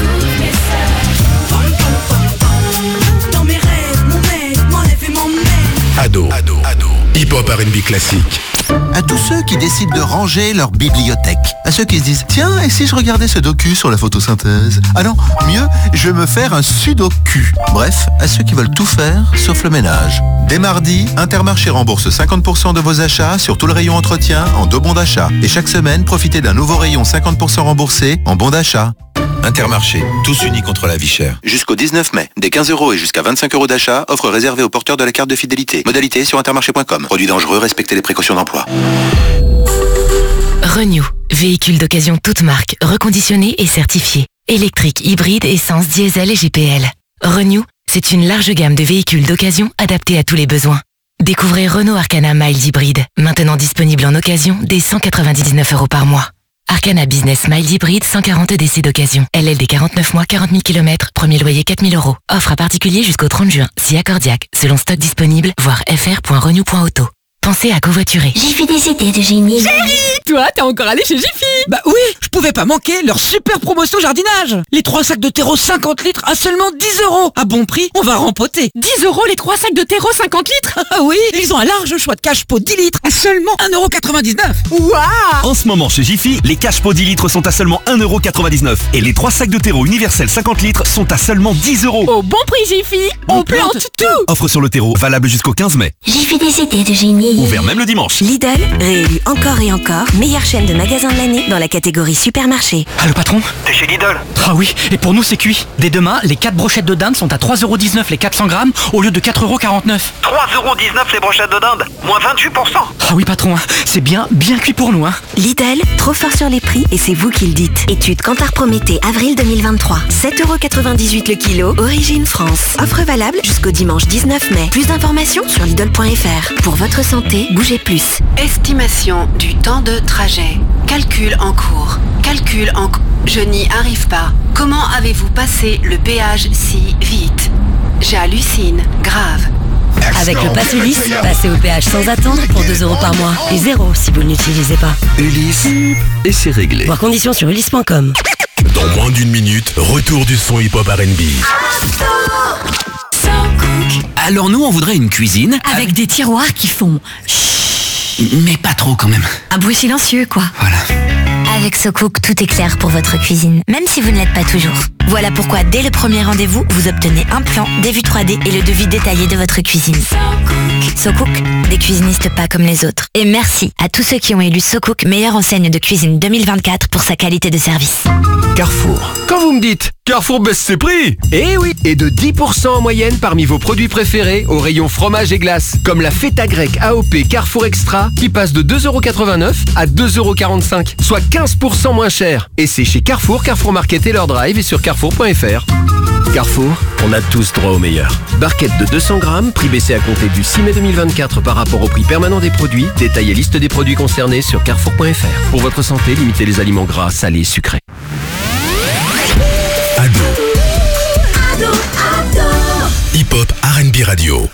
Dans mes rêves, mon mec, m'enlève et m'emmène. Ado. Hip Hop R&B classique. À tous ceux qui décident de ranger leur bibliothèque. À ceux qui se disent, tiens, et si je regardais ce docu sur la photosynthèse? Ah non, mieux, je vais me faire un sudoku. Bref, à ceux qui veulent tout faire, sauf le ménage. Dès mardi, Intermarché rembourse 50% de vos achats sur tout le rayon entretien en 2 bons d'achat. Et chaque semaine, profitez d'un nouveau rayon 50% remboursé en bons d'achat. Intermarché, tous unis contre la vie chère. Jusqu'au 19 mai, des 15 € et jusqu'à 25 € d'achat, offre réservée aux porteurs de la carte de fidélité. Modalité sur intermarché.com. Produit dangereux, respectez les précautions d'emploi. Renew, véhicule d'occasion toute marque, reconditionné et certifié. Électrique, hybride, essence, diesel et GPL. Renew, c'est une large gamme de véhicules d'occasion adaptés à tous les besoins. Découvrez Renault Arcana Miles Hybride, maintenant disponible en occasion dès 199 € par mois. Arcana Business Miles Hybride 140 DC d'occasion. LLD 49 mois, 40 000 km, premier loyer 4 000 €. Offre à particulier jusqu'au 30 juin, si accordiaque, selon stock disponible, voir fr.renew.auto. pensez à covoiturer. J'ai fait des idées de génie. Chérie, toi, t'es encore allé chez Jiffy? Bah oui, je pouvais pas manquer leur super promotion jardinage. Les 3 sacs de terreau 50 litres à seulement 10 €. À bon prix, on va rempoter. 10 € les 3 sacs de terreau 50 litres? Ah oui, ils ont un large choix de cache-pot 10 litres à seulement 1,99 €. Waouh! En ce moment chez Jiffy, les cache-pots 10 litres sont à seulement 1,99 € et les 3 sacs de terreau universel 50 litres sont à seulement 10 €. Au bon prix Jiffy, on plante tout. Offre sur le terreau, valable jusqu'au 15 mai. J'ai fait des idées de génie. Ouvert même le dimanche. Lidl, réélu encore et encore, meilleure chaîne de magasins de l'année dans la catégorie supermarché. Allô patron? T'es chez Lidl? Ah oui, et pour nous c'est cuit. Dès demain, les 4 brochettes de dinde sont à 3,19 € les 400 grammes au lieu de 4,49 €. 3,19 € les brochettes de dinde, moins 28%. Ah oui patron, c'est bien cuit pour nous. Lidl, trop fort sur les prix et c'est vous qui le dites. Étude Kantar Prométhée, avril 2023. 7,98 € le kilo, origine France. Offre valable jusqu'au dimanche 19 mai. Plus d'informations sur Lidl.fr. Pour votre santé, bougez plus. Estimation du temps de trajet. Calcul en cours. Je n'y arrive pas. Comment avez-vous passé le péage si vite? J'hallucine. Grave. Avec le Pass Ulysse, passez au péage sans attendre pour 2 € par mois. Et 0 si vous ne l'utilisez pas. Ulysse, et c'est réglé. Voir conditions sur ulysse.com. Dans moins d'une minute, retour du son hip-hop R&B. Alors nous, on voudrait une cuisine Avec des tiroirs qui font... mais pas trop quand même. Un bruit silencieux, quoi. Voilà. Avec SoCook, tout est clair pour votre cuisine, même si vous ne l'êtes pas toujours. Voilà pourquoi, dès le premier rendez-vous, vous obtenez un plan, des vues 3D et le devis détaillé de votre cuisine. SoCook, des cuisinistes pas comme les autres. Et merci à tous ceux qui ont élu SoCook meilleure enseigne de cuisine 2024 pour sa qualité de service. Carrefour. Quand vous me dites Carrefour baisse ses prix, eh oui, et de 10% en moyenne parmi vos produits préférés au rayon fromage et glace, comme la feta grecque AOP Carrefour Extra qui passe de 2,89 € à 2,45 €, soit 15% moins cher. Et c'est chez Carrefour, Carrefour Market et leur drive et sur carrefour.fr. Carrefour, on a tous droit au meilleur. Barquette de 200 grammes, prix baissé à compter du 6 mai 2024 par rapport au prix permanent des produits. Détail et liste des produits concernés sur carrefour.fr. Pour votre santé, limitez les aliments gras, salés, sucrés. Ado. Hip-hop R&B radio.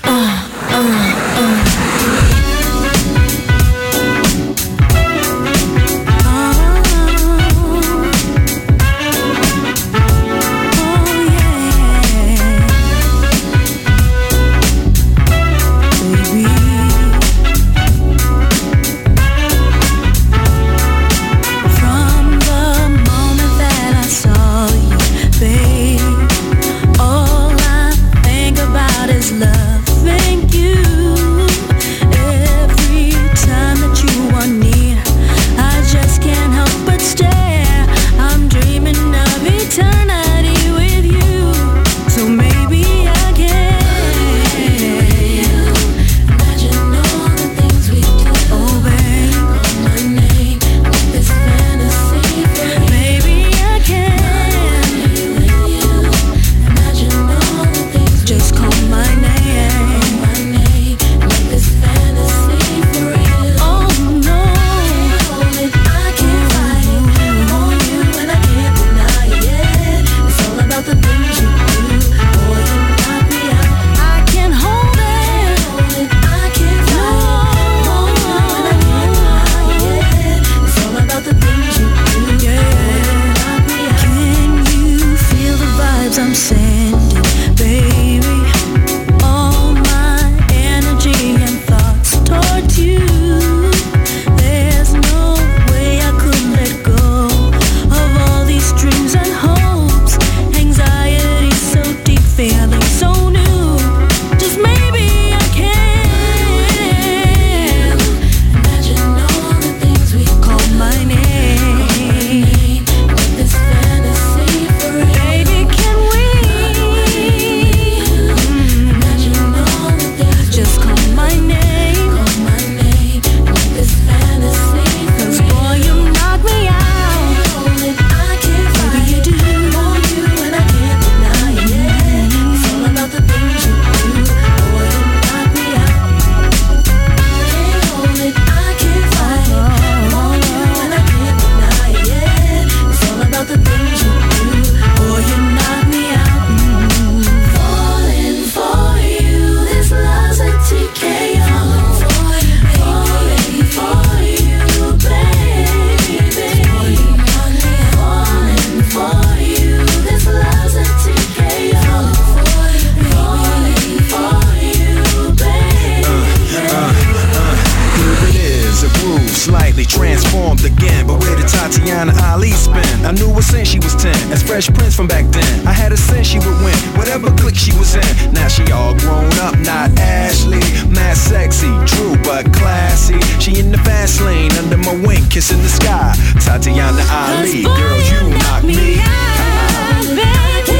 Fresh Prince from back then. I had a sense she would win, whatever clique she was in. Now she all grown up, not Ashley. Mad sexy, true but classy. She in the fast lane, under my wing, kissing the sky. Tatiana Ali, girl, you knock me out, baby.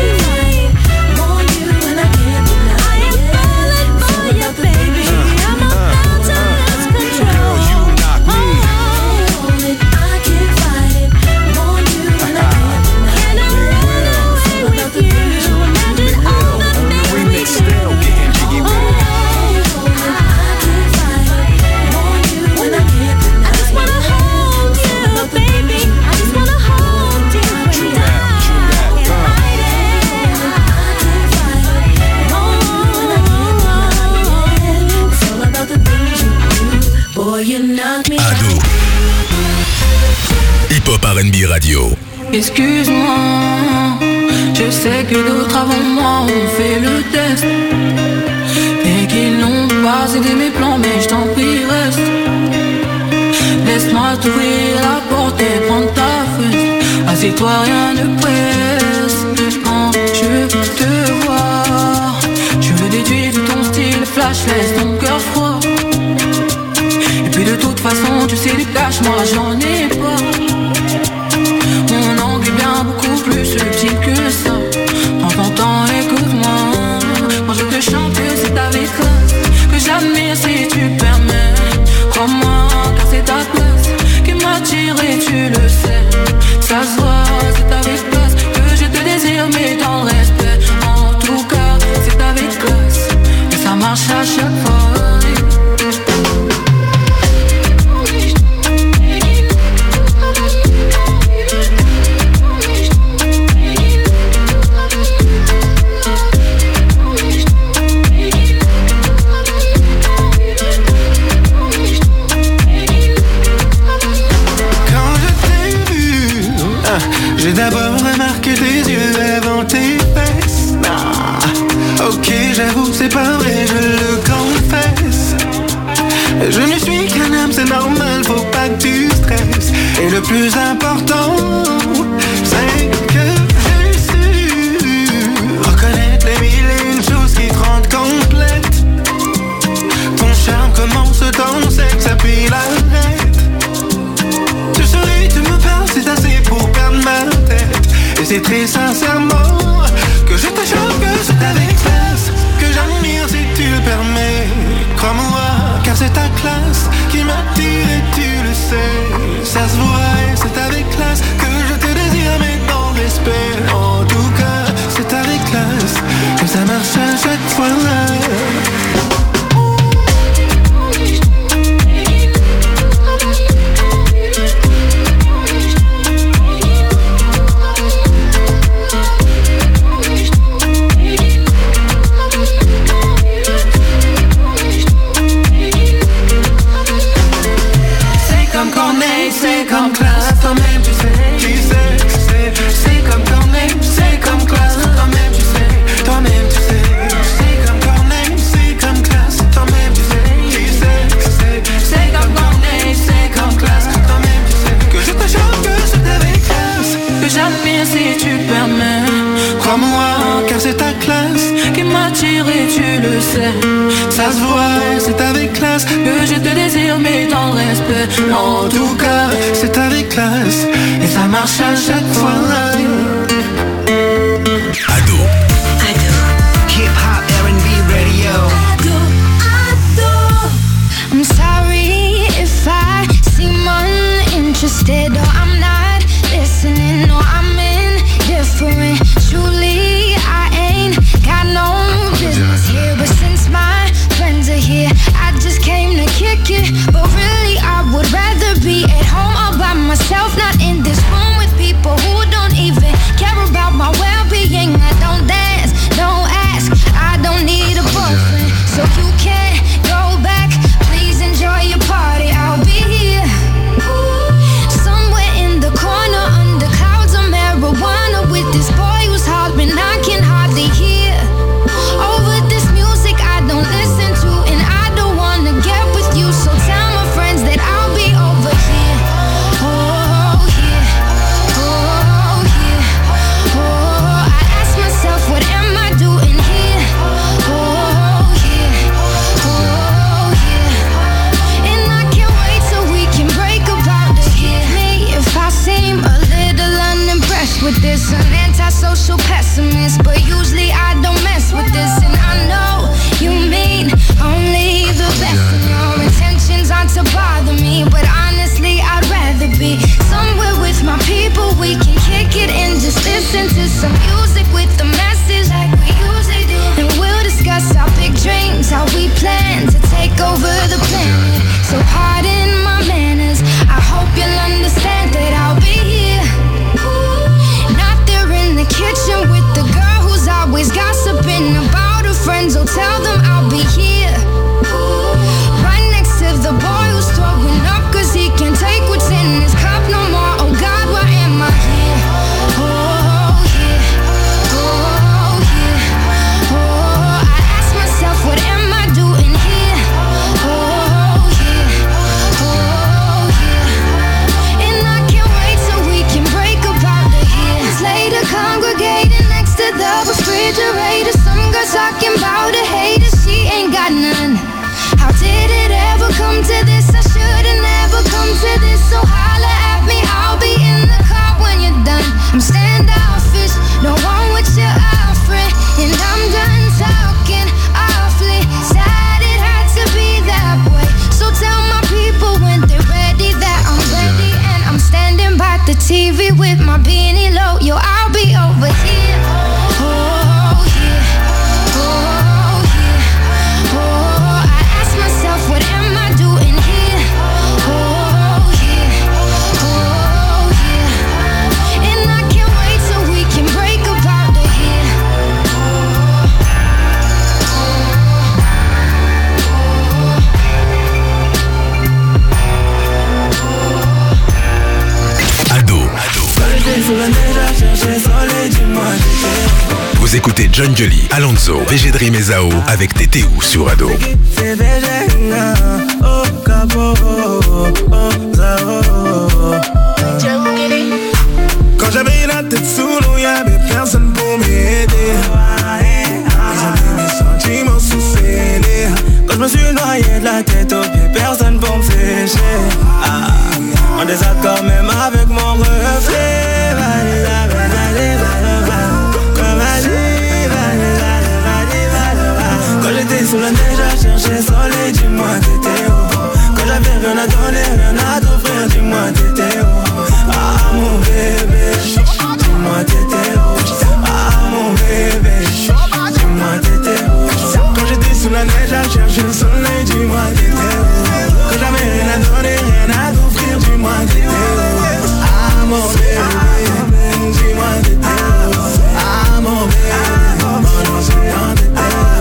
Ado. Hip-Hop R&B Radio. Excuse-moi, je sais que d'autres avant moi ont fait le test et qu'ils n'ont pas aidé mes plans, mais je t'en prie reste. Laisse-moi t'ouvrir la porte et prendre ta fesse. Assieds-toi, rien ne presse. Quand je veux te voir, je veux déduire de ton style flash, laisse ton cœur froid. Et puis de toute façon, tu sais les caches, moi j'en ai pas. Mon angle est bien beaucoup plus subtil que ça. Prends ton temps, écoute-moi. Quand je te chante, c'est avec classe que j'admire si tu permets. Crois-moi, car c'est ta classe qui m'attire et tu le sais. Ça se voit, c'est avec classe que je te désire, mais dans le respect. En tout cas, c'est avec classe et ça marche à chaque fois. J'ai d'abord remarqué tes yeux avant tes fesses. Ah, ok, j'avoue, c'est pas vrai, je le confesse. Je ne suis qu'un homme, c'est normal, faut pas que tu stresses. Et le plus important, c'est que j'ai su reconnaître les mille et une choses qui te rendent complète. Ton charme commence dans le sexe, puis l'arrête. Tu souris, tu me parles, c'est assez pour perdre ma tête. Et c'est très sincèrement que je te choque, que c'est avec classe que j'admire si tu le permets. Crois-moi, car c'est ta classe qui m'attire et tu le sais. Ça se voit et c'est avec classe que je te désire, mais dans le respect. En tout cas, c'est avec classe que ça marche à chaque fois. C'est comme classe, toi-même tu sais, c'est comme Corneille, c'est comme classe, toi-même tu sais, c'est comme Corneille, c'est comme classe, toi-même tu sais, c'est comme Corneille, c'est comme classe, toi-même tu sais, que je te chante, que c'est avec classe, que j'admire si tu permets, crois-moi, car c'est ta classe qui m'attire et tu le sais, ça se voit, c'est avec classe, que je te désire mais dans le respect, en tout cas, c'est avec classe et ça marche à chaque fois. Ado. Hip-hop R&B radio. Ado. I'm sorry if I seem uninterested or I'm not listening or I'm indifferent. Truly, I ain't got no business here, but since my friends are here, I just came to kick it. But really, I would rather be at home all by myself, not in this room with people who don't even care about my well-being. I don't dance, don't ask, I don't need a boyfriend, so you can't go back. Please enjoy your party, I'll be here somewhere in the corner under clouds of marijuana with this boy who's hollering out. talking about a hater, she ain't got none. How did it ever come to this? I should've never come to this. So holla at me, I'll be in the car when you're done. I'm standoffish, don't want what you're offering, and I'm done talking awfully. Sad it had to be that way. So tell my people when they're ready that I'm ready, and I'm standing by the TV with my beanie low. Yo, I'll be over here. Oh yeah, oh yeah, oh. I ask myself, what am I doing here? Oh yeah, oh yeah. And I can't wait till we can break up out of here. Vous écoutez John Gully, Alonso, VG Dream et Zao avec Tétéou sur Ado. Quand j'avais la tête sous l'eau, y'avait personne pour m'aider. J'avais mes sentiments sous scellés. Quand je me suis noyé de la tête aux pieds, personne pour me sécher. En désaccord même avec mon reflet. Quand j'étais sous la neige à chercher soleil, dis-moi t'étais où? Quand j'avais rien à donner, rien à t'offrir, dis-moi t'étais où? Ah mon bébé, dis-moi t'étais où? Ah mon bébé, dis-moi t'étais où? Quand j'étais sous la neige à chercher le soleil, dis-moi t'étais où? Quand j'avais rien à donner, rien à t'offrir, dis-moi t'étais où? Ah mon bébé, dis-moi t'étais où? Ah mon bébé, pendant ce temps t'étais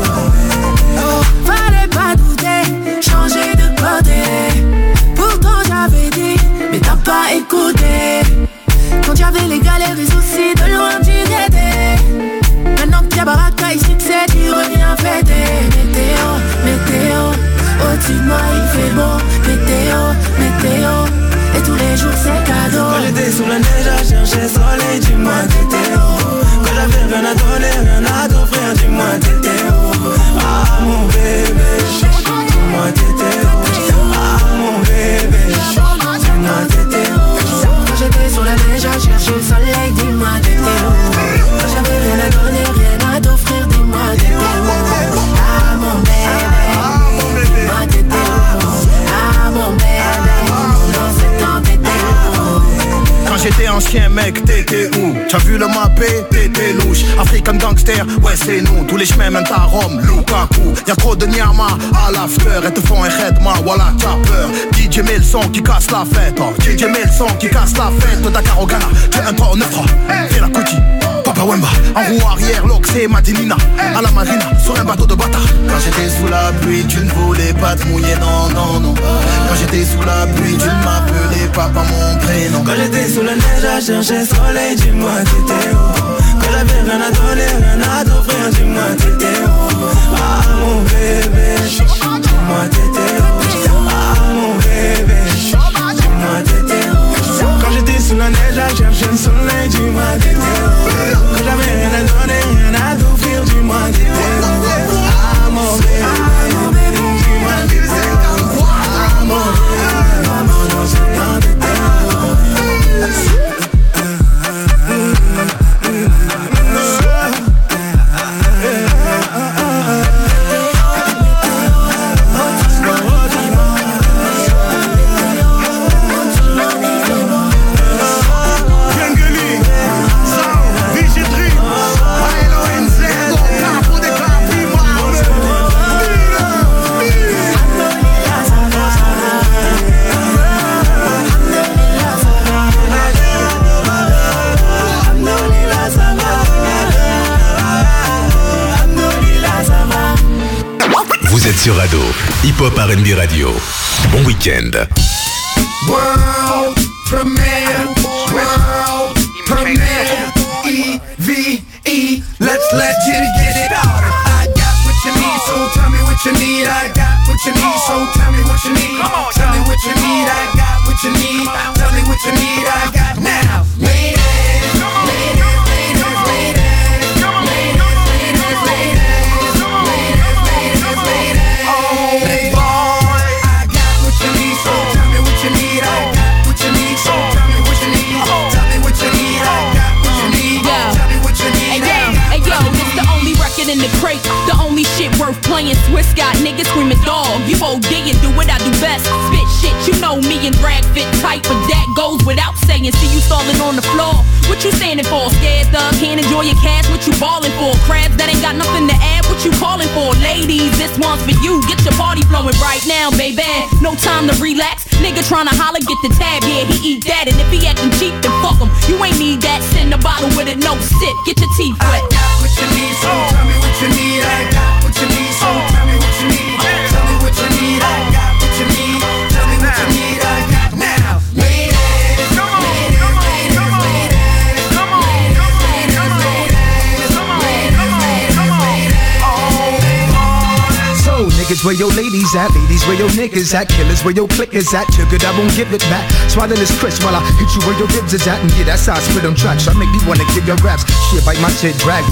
où? Fallait pas douter, changer de côté. Pourtant j'avais dit, mais t'as pas écouté. Quand y'avais les galères et soucis, de loin tu t'étais. Maintenant que y'a baraka et succès, tu reviens fêter. Météo, météo, au-dessus de moi il fait beau. Météo, météo, et tous les jours c'est cadeau. Quand j'étais sous la neige à chercher soleil, dis-moi t'étais où? Quand j'avais rien à donner, rien à t'offrir, dis-moi t'étais où? Ah mon bébé, dis-moi t'étais où? Ah mon bébé, dis-moi t'étais où? Quand j'étais sur la neige à chercher le soleil, dis-moi t'étais où? Quand j'avais rien à donner, rien à t'offrir, dis-moi t'étais où? Ah mon bébé, dis-moi t'étais où? Ah mon bébé, dans ce temps t'étais où? Quand j'étais ancien mec, t'étais où? T'as vu le mappé, t'étais louche. African gangster, ouais c'est nous. Tous les chemins mènent à Rome, Lukaku. Y'a trop de Nyama à l'after. Elles te font un redma, voilà t'as peur. DJ met le son qui casse la fête, oh. DJ met le son qui casse la fête. Dakar au Ghana, tu es un 3 au 9 fais la cookie, Papa Wemba. En roue arrière, l'Oxé, Madinina. À la marina, sur un bateau de bâtard. Quand j'étais sous la pluie, tu ne voulais pas te mouiller, non, non, non. Quand j'étais sous la pluie, tu ne m'appelais pas par mon prénom. Quand j'étais sous la neige à chercher soleil, dis-moi t'étais où? Quand j'avais rien à donner, rien à t'offrir, dis-moi t'étais où? Ah mon bébé, dis-moi t'étais où? Ah mon bébé, dis-moi t'étais où? Quand j'étais sous la neige à chercher le soleil, dis-moi t'étais où? Quand j'avais rien à donner, rien à t'offrir, dis-moi t'étais où? Ah mon bébé, dis-moi t'étais où? Ah mon bébé, dans ce temps t'étais où? Vous êtes sur Ado, Hip Hop R&B Radio. Bon week-end. World premiere, E-V-E, let's get it out. I got what you need, so tell me what you need. I got what you need, so tell me what you need. Tell me what you need, I got what you need. Tell me what you need, I got now. Ladies, ladies, ladies, ladies, ladies, ladies, ladies. in the crate. The only shit worth playing. Swiss got niggas screaming dog. You OD and do what I do best. Spit shit, you know me and drag fit tight, but that goes without saying. See you stalling on the floor. What you standing for? Scared thug, can't enjoy your cash. What you ballin' for? Crabs that ain't got nothing to add. What you calling for? Ladies, this one's for you. Get your party flowing right now, baby. No time to relax. Nigga tryna holler, get the tab. Yeah, he eat that. And if he acting cheap, then fuck him. You ain't need that. Send a bottle with it, no sip. Get your teeth wet. I got what you need, so tell me what you need. I got what you need, so tell me what you need. Tell me what you need. I got what you need. Tell me what you need. I got now. Ladies, come on, come on, come on, come on, So niggas, where your ladies at? Ladies, where your niggas at? Killers, where your clickers at? Triggered, I won't give it back. Swallow this crisp while I hit you where your ribs is at. And yeah, that's how I spit on tracks. I make me wanna give your raps. Shit, bite my shit, drag